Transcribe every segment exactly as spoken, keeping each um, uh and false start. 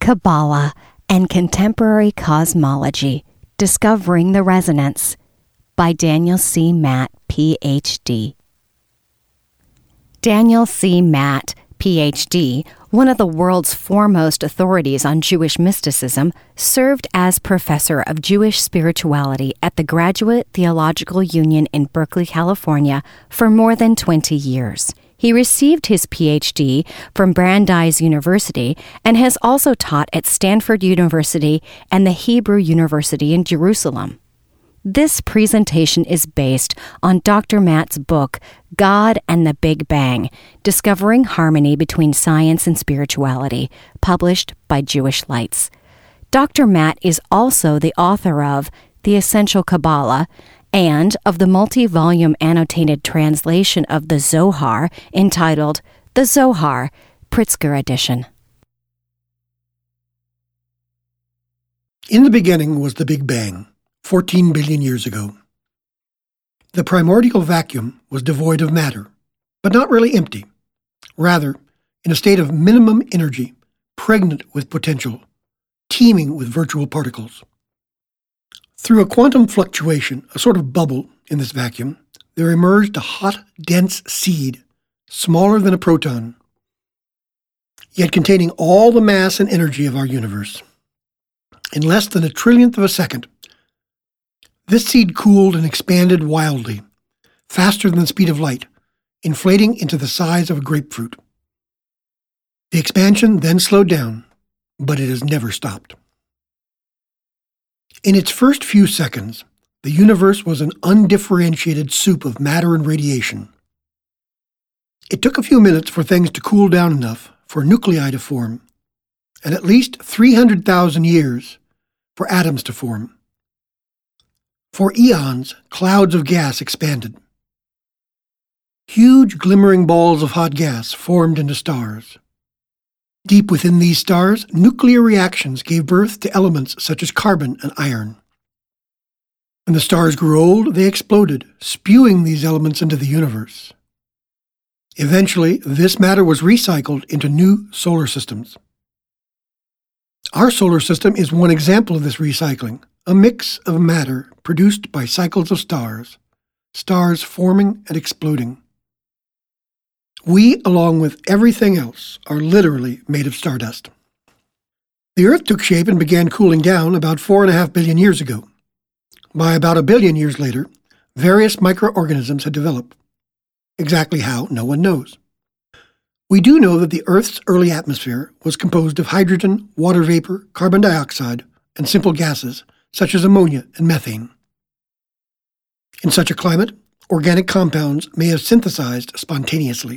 Kabbalah, and Contemporary Cosmology, Discovering the Resonance, by Daniel C. Matt, P H D Daniel C. Matt, P H D, one of the world's foremost authorities on Jewish mysticism, served as professor of Jewish spirituality at the Graduate Theological Union in Berkeley, California, for more than twenty years. He received his P H D from Brandeis University and has also taught at Stanford University and the Hebrew University in Jerusalem. This presentation is based on Doctor Matt's book, God and the Big Bang, Discovering Harmony Between Science and Spirituality, published by Jewish Lights. Doctor Matt is also the author of The Essential Kabbalah and of the multi-volume annotated translation of the Zohar entitled The Zohar, Pritzker Edition. In the beginning was the Big Bang, fourteen billion years ago. The primordial vacuum was devoid of matter, but not really empty. Rather, in a state of minimum energy, pregnant with potential, teeming with virtual particles. Through a quantum fluctuation, a sort of bubble in this vacuum, there emerged a hot, dense seed, smaller than a proton, yet containing all the mass and energy of our universe. In less than a trillionth of a second, this seed cooled and expanded wildly, faster than the speed of light, inflating into the size of a grapefruit. The expansion then slowed down, but it has never stopped. In its first few seconds, the universe was an undifferentiated soup of matter and radiation. It took a few minutes for things to cool down enough for nuclei to form, and at least three hundred thousand years for atoms to form. For eons, clouds of gas expanded. Huge glimmering balls of hot gas formed into stars. Deep within these stars, nuclear reactions gave birth to elements such as carbon and iron. When the stars grew old, they exploded, spewing these elements into the universe. Eventually, this matter was recycled into new solar systems. Our solar system is one example of this recycling, a mix of matter produced by cycles of stars, stars forming and exploding. We, along with everything else, are literally made of stardust. The Earth took shape and began cooling down about four and a half billion years ago. By about a billion years later, various microorganisms had developed. Exactly how, no one knows. We do know that the Earth's early atmosphere was composed of hydrogen, water vapor, carbon dioxide, and simple gases such as ammonia and methane. In such a climate, organic compounds may have synthesized spontaneously.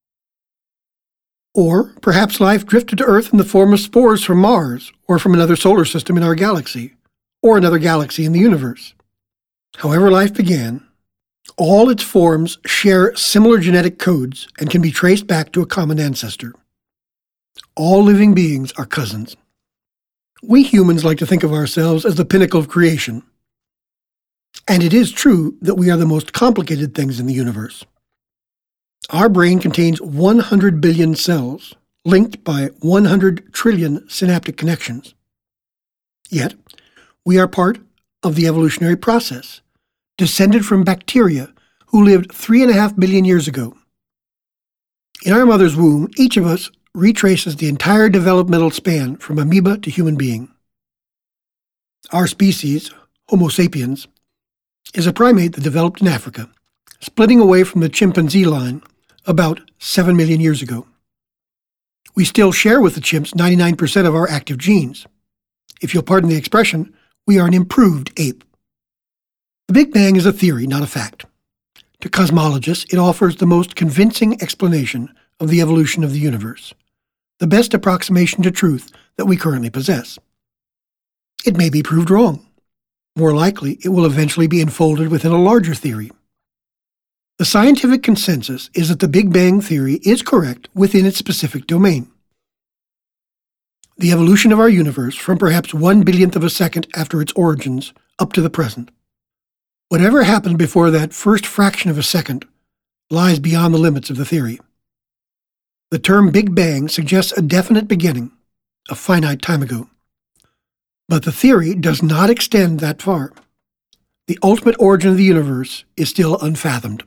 Or perhaps life drifted to Earth in the form of spores from Mars or from another solar system in our galaxy, or another galaxy in the universe. However life began, all its forms share similar genetic codes and can be traced back to a common ancestor. All living beings are cousins. We humans like to think of ourselves as the pinnacle of creation. And it is true that we are the most complicated things in the universe. Our brain contains one hundred billion cells, linked by one hundred trillion synaptic connections. Yet, we are part of the evolutionary process, descended from bacteria who lived three and a half billion years ago. In our mother's womb, each of us retraces the entire developmental span from amoeba to human being. Our species, Homo sapiens, is a primate that developed in Africa, splitting away from the chimpanzee line about seven million years ago. We still share with the chimps ninety-nine percent of our active genes. If you'll pardon the expression, we are an improved ape. The Big Bang is a theory, not a fact. To cosmologists, it offers the most convincing explanation of the evolution of the universe, the best approximation to truth that we currently possess. It may be proved wrong. More likely, it will eventually be enfolded within a larger theory. The scientific consensus is that the Big Bang theory is correct within its specific domain. The evolution of our universe from perhaps one billionth of a second after its origins up to the present. Whatever happened before that first fraction of a second lies beyond the limits of the theory. The term Big Bang suggests a definite beginning, a finite time ago. But the theory does not extend that far. The ultimate origin of the universe is still unfathomed.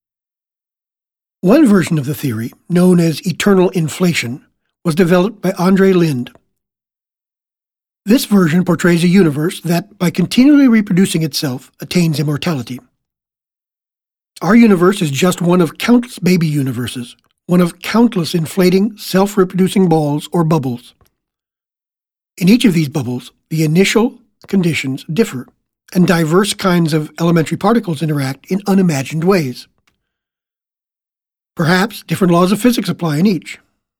One version of the theory, known as eternal inflation, was developed by Andre Linde. This version portrays a universe that, by continually reproducing itself, attains immortality. Our universe is just one of countless baby universes, one of countless inflating, self-reproducing balls or bubbles. In each of these bubbles, the initial conditions differ, and diverse kinds of elementary particles interact in unimagined ways. Perhaps different laws of physics apply in each.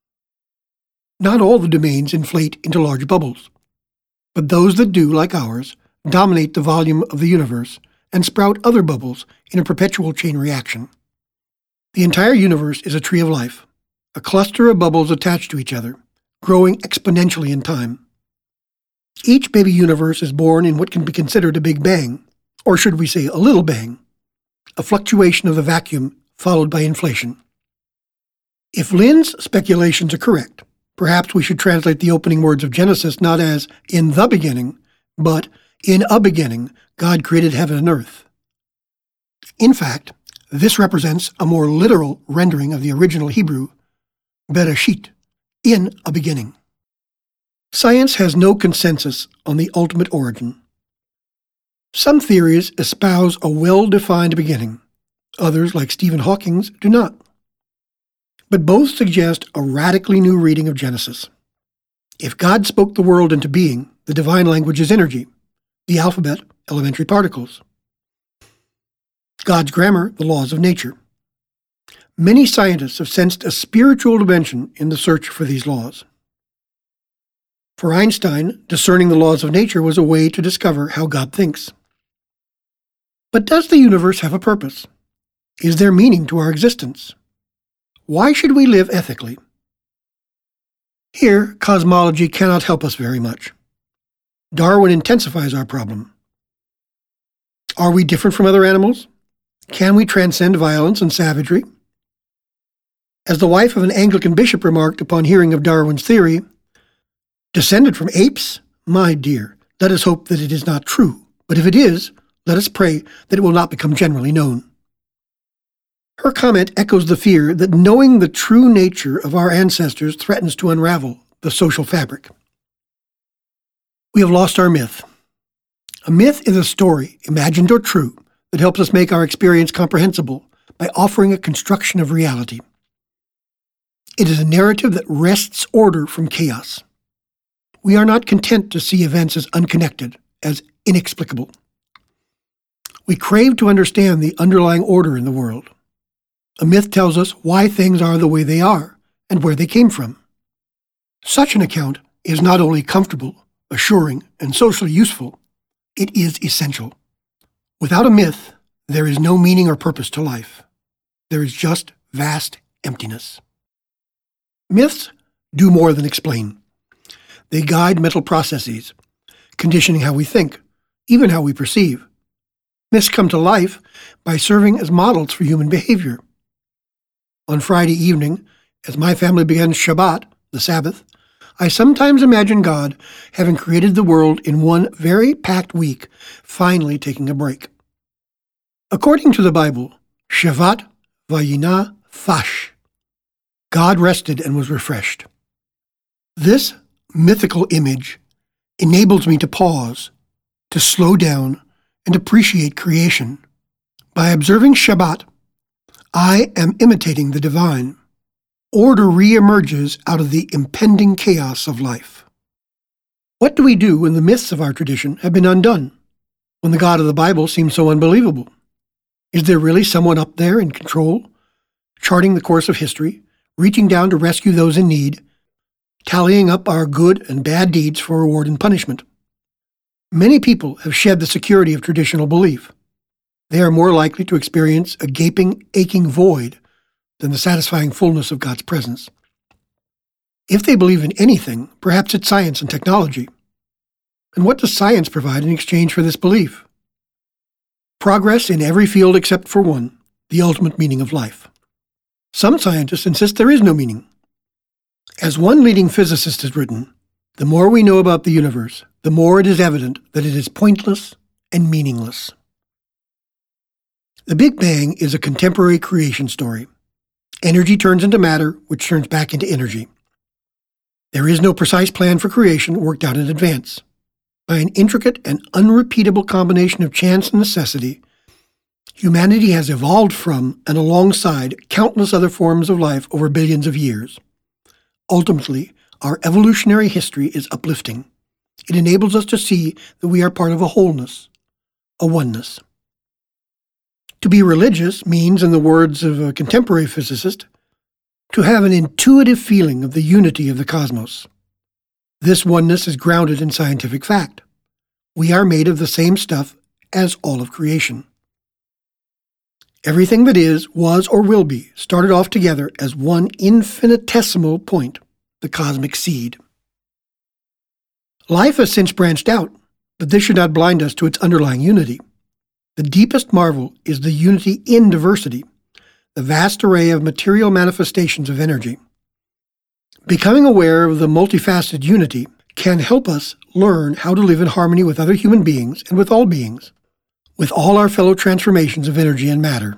Not all the domains inflate into large bubbles, but those that do, like ours, dominate the volume of the universe and sprout other bubbles in a perpetual chain reaction. The entire universe is a tree of life, a cluster of bubbles attached to each other, growing exponentially in time. Each baby universe is born in what can be considered a big bang, or should we say a little bang, a fluctuation of the vacuum followed by inflation. If Linde's speculations are correct, perhaps we should translate the opening words of Genesis not as "in the beginning," but "in a beginning, God created heaven and earth." In fact, this represents a more literal rendering of the original Hebrew, Bereshit, in a beginning. Science has no consensus on the ultimate origin. Some theories espouse a well-defined beginning. Others, like Stephen Hawking's, do not. But both suggest a radically new reading of Genesis. If God spoke the world into being, the divine language is energy, the alphabet, elementary particles. God's grammar, the laws of nature. Many scientists have sensed a spiritual dimension in the search for these laws. For Einstein, discerning the laws of nature was a way to discover how God thinks. But does the universe have a purpose? Is there meaning to our existence? Why should we live ethically? Here, cosmology cannot help us very much. Darwin intensifies our problem. Are we different from other animals? Can we transcend violence and savagery? As the wife of an Anglican bishop remarked upon hearing of Darwin's theory, "Descended from apes? My dear, let us hope that it is not true, but if it is, let us pray that it will not become generally known." Her comment echoes the fear that knowing the true nature of our ancestors threatens to unravel the social fabric. We have lost our myth. A myth is a story, imagined or true, that helps us make our experience comprehensible by offering a construction of reality. It is a narrative that wrests order from chaos. We are not content to see events as unconnected, as inexplicable. We crave to understand the underlying order in the world. A myth tells us why things are the way they are and where they came from. Such an account is not only comfortable, assuring, and socially useful, it is essential. Without a myth, there is no meaning or purpose to life. There is just vast emptiness. Myths do more than explain. They guide mental processes, conditioning how we think, even how we perceive. Myths come to life by serving as models for human behavior. On Friday evening, as my family begins Shabbat, the Sabbath, I sometimes imagine God, having created the world in one very packed week, finally taking a break. According to the Bible, Shavat vayina fash. God rested and was refreshed. This mythical image enables me to pause, to slow down, and appreciate creation. By observing Shabbat, I am imitating the divine. Order reemerges out of the impending chaos of life. What do we do when the myths of our tradition have been undone? When the God of the Bible seems so unbelievable? Is there really someone up there in control, charting the course of history, reaching down to rescue those in need, tallying up our good and bad deeds for reward and punishment? Many people have shed the security of traditional belief. They are more likely to experience a gaping, aching void than the satisfying fullness of God's presence. If they believe in anything, perhaps it's science and technology. And what does science provide in exchange for this belief? Progress in every field except for one, the ultimate meaning of life. Some scientists insist there is no meaning. As one leading physicist has written, The more we know about the universe, the more it is evident that it is pointless and meaningless. The Big Bang is a contemporary creation story. Energy turns into matter, which turns back into energy. There is no precise plan for creation worked out in advance. By an intricate and unrepeatable combination of chance and necessity, humanity has evolved from and alongside countless other forms of life over billions of years. Ultimately, our evolutionary history is uplifting. It enables us to see that we are part of a wholeness, a oneness. To be religious means, in the words of a contemporary physicist, to have an intuitive feeling of the unity of the cosmos. This oneness is grounded in scientific fact. We are made of the same stuff as all of creation. Everything that is, was, or will be started off together as one infinitesimal point, the cosmic seed. Life has since branched out, but this should not blind us to its underlying unity. The deepest marvel is the unity in diversity, the vast array of material manifestations of energy. Becoming aware of the multifaceted unity can help us learn how to live in harmony with other human beings and with all beings, with all our fellow transformations of energy and matter.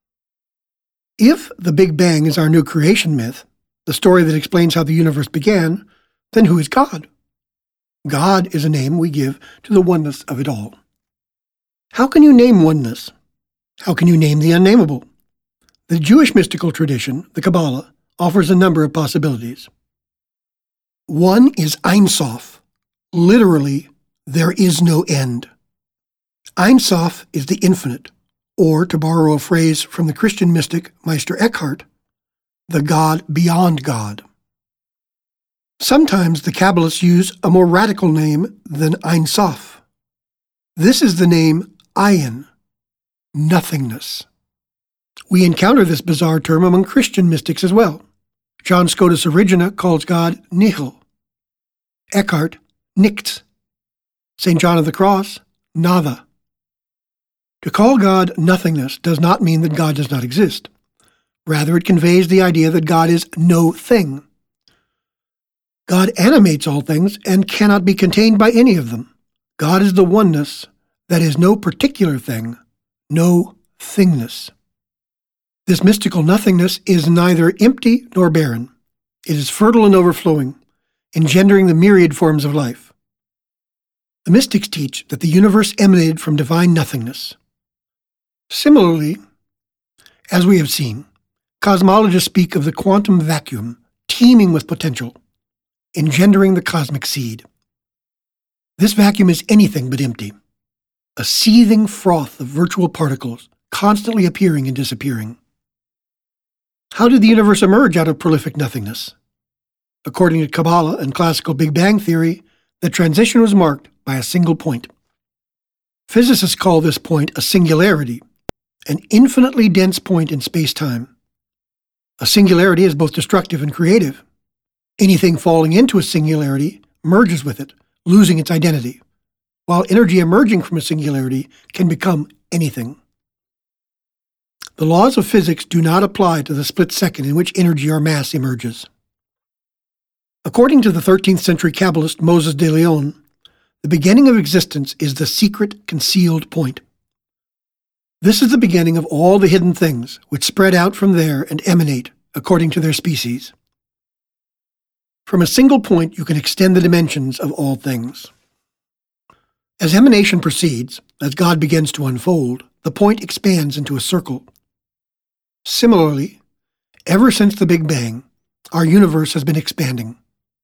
If the Big Bang is our new creation myth, the story that explains how the universe began, then who is God? God is a name we give to the oneness of it all. How can you name oneness? How can you name the unnameable? The Jewish mystical tradition, the Kabbalah, offers a number of possibilities. One is Ein Sof, literally, there is no end. Ein Sof is the infinite, or, to borrow a phrase from the Christian mystic Meister Eckhart, the God beyond God. Sometimes the Kabbalists use a more radical name than Ein Sof. This is the name Ayin, nothingness. We encounter this bizarre term among Christian mystics as well. John Scotus Erigena calls God Nihil. Eckhart, Nichts. Saint John of the Cross, Nada. To call God nothingness does not mean that God does not exist. Rather, it conveys the idea that God is no thing. God animates all things and cannot be contained by any of them. God is the oneness that is no particular thing, no thingness. This mystical nothingness is neither empty nor barren. It is fertile and overflowing, engendering the myriad forms of life. The mystics teach that the universe emanated from divine nothingness. Similarly, as we have seen, cosmologists speak of the quantum vacuum teeming with potential, engendering the cosmic seed. This vacuum is anything but empty, a seething froth of virtual particles constantly appearing and disappearing. How did the universe emerge out of prolific nothingness? According to Kabbalah and classical Big Bang theory, the transition was marked by a single point. Physicists call this point a singularity, an infinitely dense point in space-time. A singularity is both destructive and creative. Anything falling into a singularity merges with it, losing its identity, while energy emerging from a singularity can become anything. The laws of physics do not apply to the split second in which energy or mass emerges. According to the thirteenth century Kabbalist Moses de Leon, the beginning of existence is the secret, concealed point. This is the beginning of all the hidden things which spread out from there and emanate according to their species. From a single point, you can extend the dimensions of all things. As emanation proceeds, as God begins to unfold, the point expands into a circle. Similarly, ever since the Big Bang, our universe has been expanding.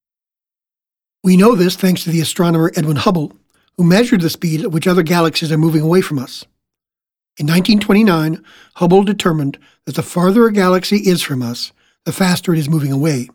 We know this thanks to the astronomer Edwin Hubble, who measured the speed at which other galaxies are moving away from us. In nineteen twenty-nine, Hubble determined that the farther a galaxy is from us, the faster it is moving away.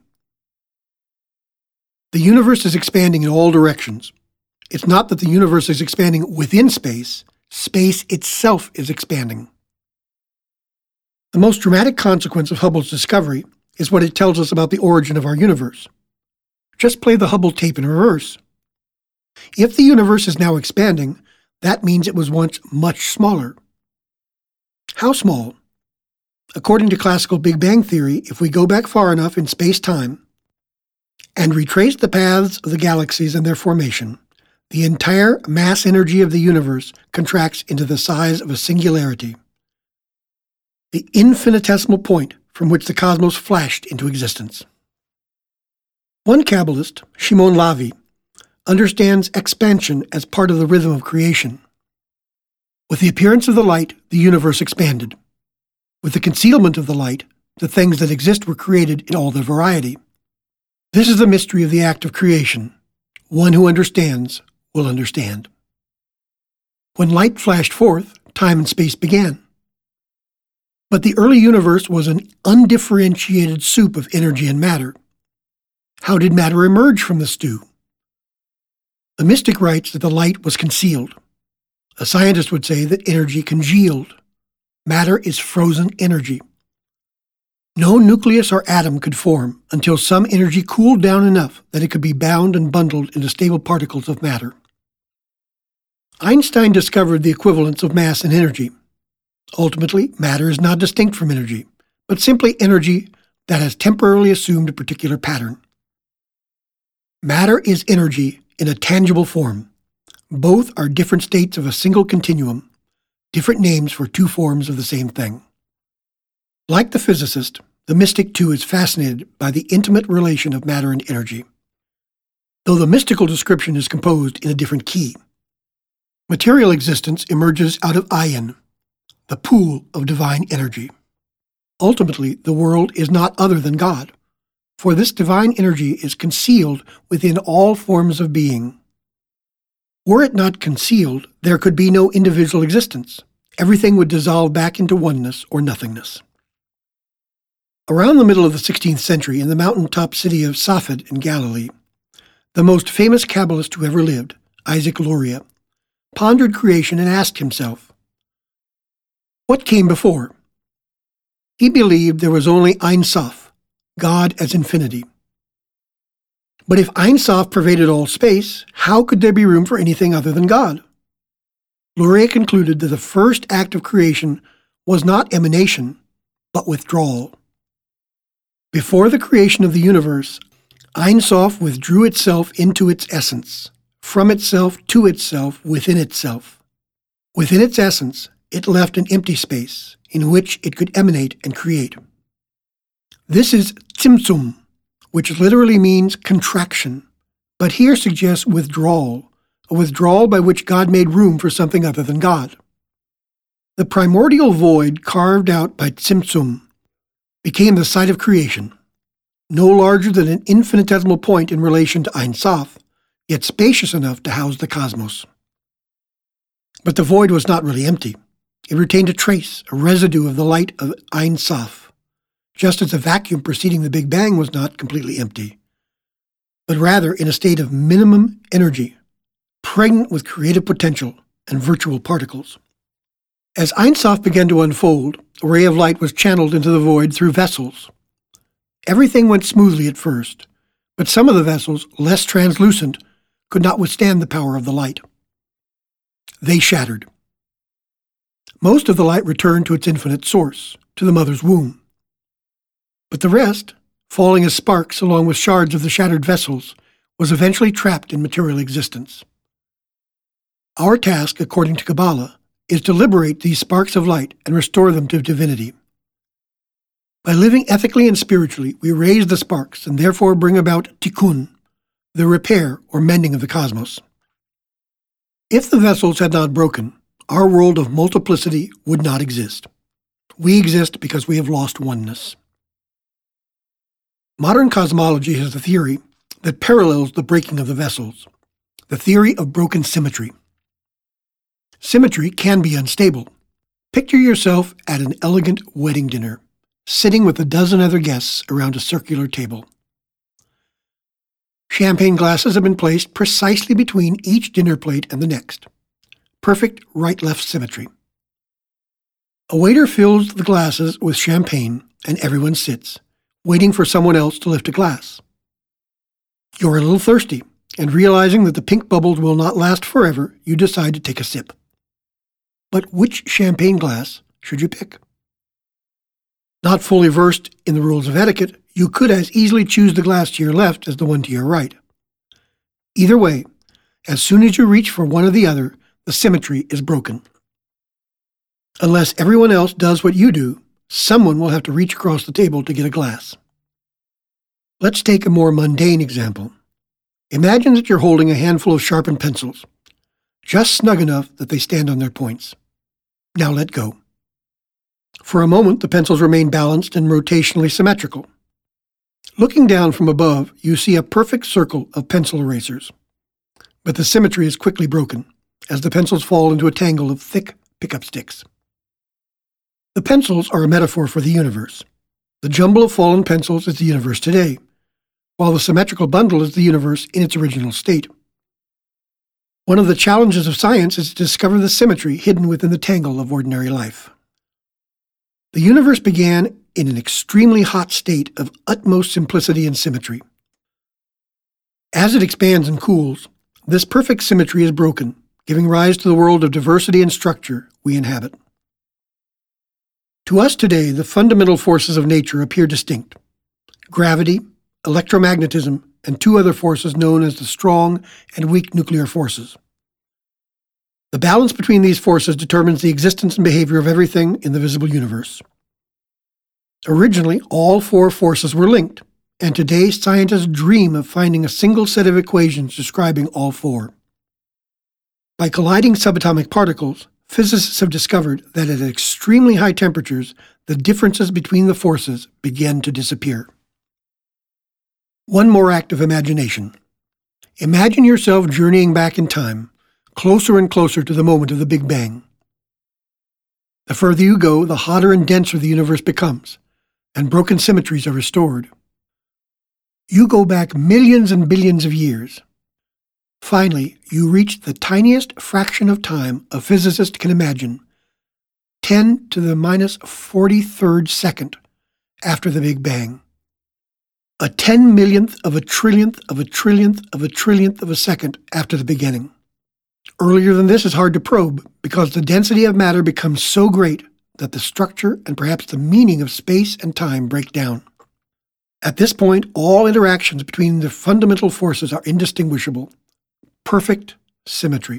The universe is expanding in all directions. It's not that the universe is expanding within space, space itself is expanding. The most dramatic consequence of Hubble's discovery is what it tells us about the origin of our universe. Just play the Hubble tape in reverse. If the universe is now expanding, that means it was once much smaller. How small? According to classical Big Bang theory, if we go back far enough in space-time, and retrace the paths of the galaxies and their formation, the entire mass energy of the universe contracts into the size of a singularity, the infinitesimal point from which the cosmos flashed into existence. One Kabbalist, Shimon Lavi, understands expansion as part of the rhythm of creation. With the appearance of the light, the universe expanded. With the concealment of the light, the things that exist were created in all their variety. This is the mystery of the act of creation. One who understands will understand. When light flashed forth, time and space began. But the early universe was an undifferentiated soup of energy and matter. How did matter emerge from the stew? The mystic writes that the light was concealed. A scientist would say that energy congealed. Matter is frozen energy. No nucleus or atom could form until some energy cooled down enough that it could be bound and bundled into stable particles of matter. Einstein discovered the equivalence of mass and energy. Ultimately, matter is not distinct from energy, but simply energy that has temporarily assumed a particular pattern. Matter is energy in a tangible form. Both are different states of a single continuum, different names for two forms of the same thing. Like the physicist, the mystic too is fascinated by the intimate relation of matter and energy, though the mystical description is composed in a different key. Material existence emerges out of ayin, the pool of divine energy. Ultimately, the world is not other than God, for this divine energy is concealed within all forms of being. Were it not concealed, there could be no individual existence. Everything would dissolve back into oneness or nothingness. Around the middle of the sixteenth century, in the mountaintop city of Safed in Galilee, the most famous Kabbalist who ever lived, Isaac Luria, pondered creation and asked himself, what came before? He believed there was only Ein Sof, God as infinity. But if Ein Sof pervaded all space, how could there be room for anything other than God? Luria concluded that the first act of creation was not emanation, but withdrawal. Before the creation of the universe, Ein Sof withdrew itself into its essence, from itself to itself within itself. Within its essence, it left an empty space in which it could emanate and create. This is Tzimtzum, which literally means contraction, but here suggests withdrawal, a withdrawal by which God made room for something other than God. The primordial void carved out by Tzimtzum became the site of creation, no larger than an infinitesimal point in relation to Ein Sof, yet spacious enough to house the cosmos. But the void was not really empty. It retained a trace, a residue of the light of Ein Sof, just as the vacuum preceding the Big Bang was not completely empty, but rather in a state of minimum energy, pregnant with creative potential and virtual particles. As Ein Sof began to unfold, a ray of light was channeled into the void through vessels. Everything went smoothly at first, but some of the vessels, less translucent, could not withstand the power of the light. They shattered. Most of the light returned to its infinite source, to the mother's womb. But the rest, falling as sparks along with shards of the shattered vessels, was eventually trapped in material existence. Our task, according to Kabbalah, is to liberate these sparks of light and restore them to divinity. By living ethically and spiritually, we raise the sparks and therefore bring about tikkun, the repair or mending of the cosmos. If the vessels had not broken, our world of multiplicity would not exist. We exist because we have lost oneness. Modern cosmology has a theory that parallels the breaking of the vessels, the theory of broken symmetry. Symmetry can be unstable. Picture yourself at an elegant wedding dinner, sitting with a dozen other guests around a circular table. Champagne glasses have been placed precisely between each dinner plate and the next. Perfect right-left symmetry. A waiter fills the glasses with champagne and everyone sits, waiting for someone else to lift a glass. You're a little thirsty, and realizing that the pink bubbles will not last forever, you decide to take a sip. But which champagne glass should you pick? Not fully versed in the rules of etiquette, you could as easily choose the glass to your left as the one to your right. Either way, as soon as you reach for one or the other, the symmetry is broken. Unless everyone else does what you do, someone will have to reach across the table to get a glass. Let's take a more mundane example. Imagine that you're holding a handful of sharpened pencils, just snug enough that they stand on their points. Now let go. For a moment, the pencils remain balanced and rotationally symmetrical. Looking down from above, you see a perfect circle of pencil erasers. But the symmetry is quickly broken as the pencils fall into a tangle of thick pickup sticks. The pencils are a metaphor for the universe. The jumble of fallen pencils is the universe today, while the symmetrical bundle is the universe in its original state. One of the challenges of science is to discover the symmetry hidden within the tangle of ordinary life. The universe began in an extremely hot state of utmost simplicity and symmetry. As it expands and cools, this perfect symmetry is broken, giving rise to the world of diversity and structure we inhabit. To us today, the fundamental forces of nature appear distinct: gravity, electromagnetism, and two other forces known as the strong and weak nuclear forces. The balance between these forces determines the existence and behavior of everything in the visible universe. Originally, all four forces were linked, and today scientists dream of finding a single set of equations describing all four. By colliding subatomic particles, physicists have discovered that at extremely high temperatures, the differences between the forces begin to disappear. One more act of imagination. Imagine yourself journeying back in time, closer and closer to the moment of the Big Bang. The further you go, the hotter and denser the universe becomes, and broken symmetries are restored. You go back millions and billions of years. Finally, you reach the tiniest fraction of time a physicist can imagine, ten to the minus forty-third second after the Big Bang. A ten millionth of a trillionth of a trillionth of a trillionth of a second after the beginning. Earlier than this is hard to probe because the density of matter becomes so great that the structure and perhaps the meaning of space and time break down. At this point, all interactions between the fundamental forces are indistinguishable. Perfect symmetry.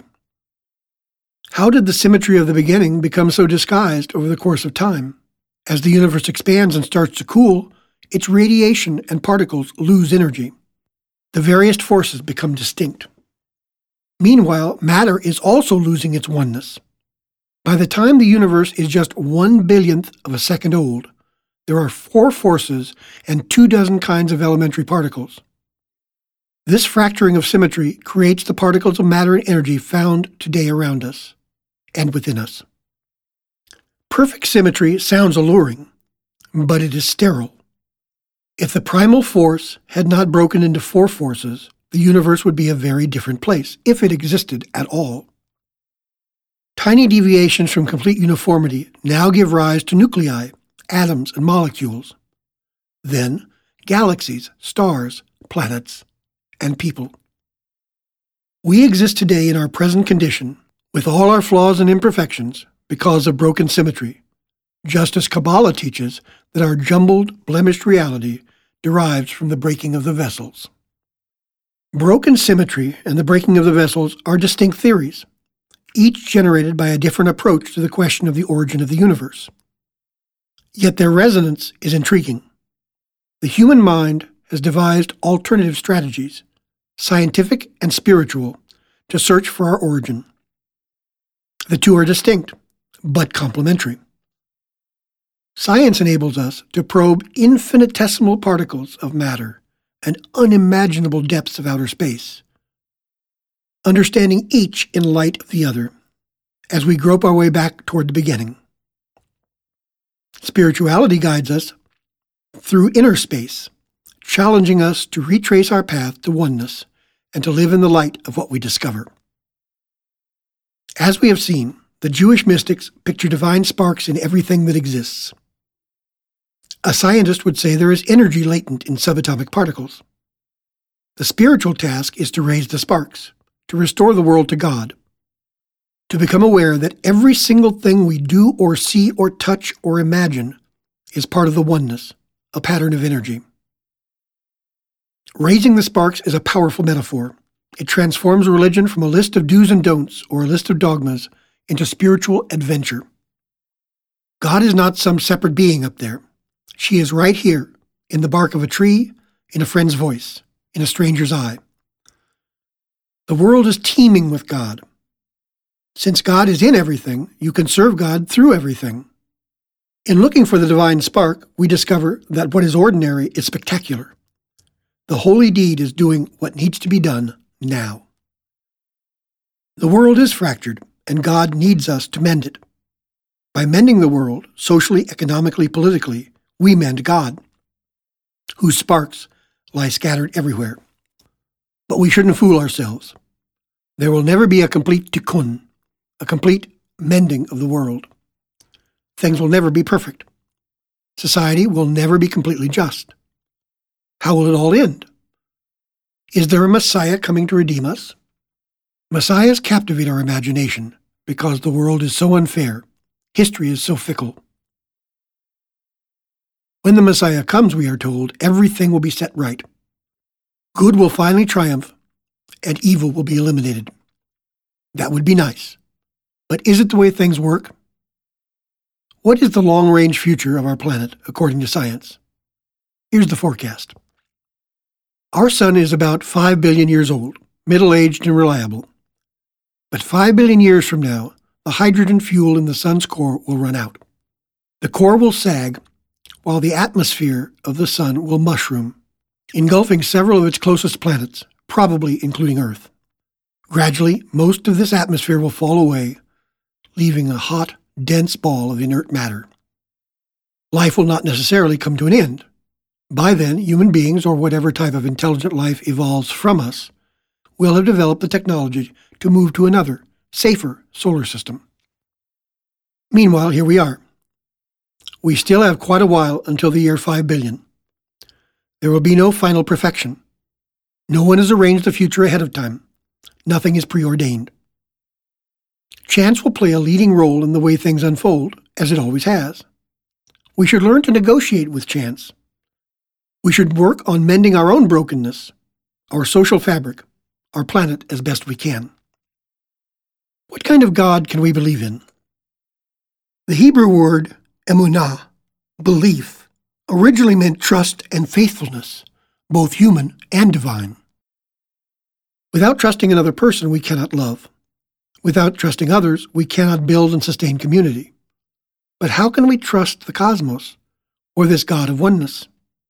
How did the symmetry of the beginning become so disguised over the course of time? As the universe expands and starts to cool, its radiation and particles lose energy. The various forces become distinct. Meanwhile, matter is also losing its oneness. By the time the universe is just one billionth of a second old, there are four forces and two dozen kinds of elementary particles. This fracturing of symmetry creates the particles of matter and energy found today around us and within us. Perfect symmetry sounds alluring, but it is sterile. If the primal force had not broken into four forces, the universe would be a very different place, if it existed at all. Tiny deviations from complete uniformity now give rise to nuclei, atoms, and molecules. Then, galaxies, stars, planets, and people. We exist today in our present condition, with all our flaws and imperfections, because of broken symmetry, just as Kabbalah teaches that our jumbled, blemished reality derives from the breaking of the vessels. Broken symmetry and the breaking of the vessels are distinct theories, each generated by a different approach to the question of the origin of the universe. Yet their resonance is intriguing. The human mind has devised alternative strategies, scientific and spiritual, to search for our origin. The two are distinct, but complementary. Science enables us to probe infinitesimal particles of matter and unimaginable depths of outer space, understanding each in light of the other as we grope our way back toward the beginning. Spirituality guides us through inner space, challenging us to retrace our path to oneness and to live in the light of what we discover. As we have seen, the Jewish mystics picture divine sparks in everything that exists. A scientist would say there is energy latent in subatomic particles. The spiritual task is to raise the sparks, to restore the world to God, to become aware that every single thing we do or see or touch or imagine is part of the oneness, a pattern of energy. Raising the sparks is a powerful metaphor. It transforms religion from a list of do's and don'ts or a list of dogmas into spiritual adventure. God is not some separate being up there. She is right here, in the bark of a tree, in a friend's voice, in a stranger's eye. The world is teeming with God. Since God is in everything, you can serve God through everything. In looking for the divine spark, we discover that what is ordinary is spectacular. The holy deed is doing what needs to be done now. The world is fractured, and God needs us to mend it. By mending the world, socially, economically, politically, we mend God, whose sparks lie scattered everywhere. But we shouldn't fool ourselves. There will never be a complete tikkun, a complete mending of the world. Things will never be perfect. Society will never be completely just. How will it all end? Is there a Messiah coming to redeem us? Messiahs captivate our imagination because the world is so unfair. History is so fickle. When the Messiah comes, we are told, everything will be set right. Good will finally triumph, and evil will be eliminated. That would be nice. But is it the way things work? What is the long-range future of our planet, according to science? Here's the forecast. Our sun is about five billion years old, middle-aged and reliable. But five billion years from now, the hydrogen fuel in the sun's core will run out. The core will sag, while the atmosphere of the sun will mushroom, engulfing several of its closest planets, probably including Earth. Gradually, most of this atmosphere will fall away, leaving a hot, dense ball of inert matter. Life will not necessarily come to an end. By then, human beings, or whatever type of intelligent life evolves from us, will have developed the technology to move to another, safer solar system. Meanwhile, here we are. We still have quite a while until the year five billion. There will be no final perfection. No one has arranged the future ahead of time. Nothing is preordained. Chance will play a leading role in the way things unfold, as it always has. We should learn to negotiate with chance. We should work on mending our own brokenness, our social fabric, our planet as best we can. What kind of God can we believe in? The Hebrew word emunah, belief, originally meant trust and faithfulness, both human and divine. Without trusting another person, we cannot love. Without trusting others, we cannot build and sustain community. But how can we trust the cosmos, or this God of oneness?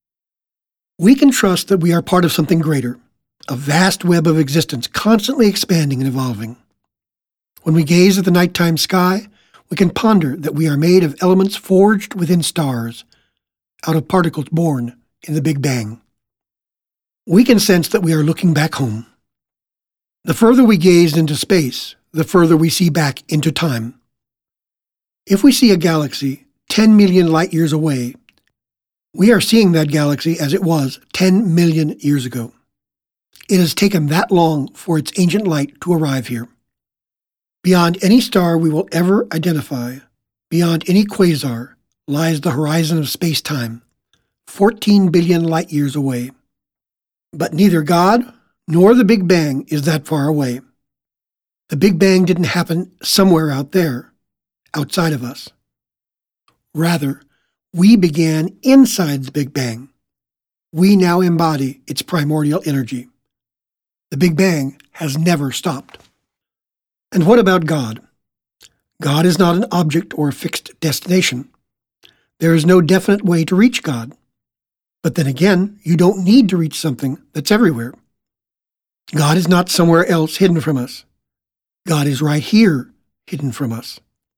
We can trust that we are part of something greater, a vast web of existence constantly expanding and evolving. When we gaze at the nighttime sky, we can ponder that we are made of elements forged within stars, out of particles born in the Big Bang. We can sense that we are looking back home. The further we gaze into space, the further we see back into time. If we see a galaxy ten million light years away, we are seeing that galaxy as it was ten million years ago. It has taken that long for its ancient light to arrive here. Beyond any star we will ever identify, beyond any quasar, lies the horizon of space-time, fourteen billion light years away. But neither God nor the Big Bang is that far away. The Big Bang didn't happen somewhere out there, outside of us. Rather, we began inside the Big Bang. We now embody its primordial energy. The Big Bang has never stopped. And what about God? God is not an object or a fixed destination. There is no definite way to reach God. But then again, you don't need to reach something that's everywhere. God is not somewhere else hidden from us. God is right here, hidden from us.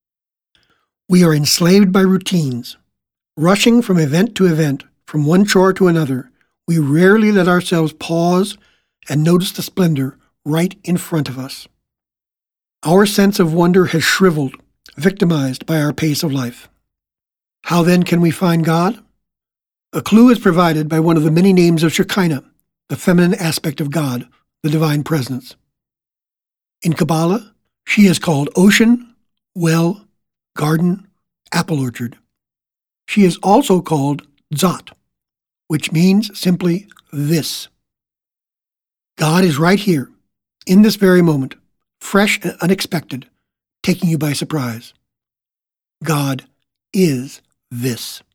We are enslaved by routines. Rushing from event to event, from one chore to another, we rarely let ourselves pause and notice the splendor right in front of us. Our sense of wonder has shriveled, victimized by our pace of life. How then can we find God? A clue is provided by one of the many names of Shekinah, the feminine aspect of God, the divine presence. In Kabbalah, she is called ocean, well, garden, apple orchard. She is also called Zot, which means simply this. God is right here, in this very moment, fresh and unexpected, taking you by surprise. God is this.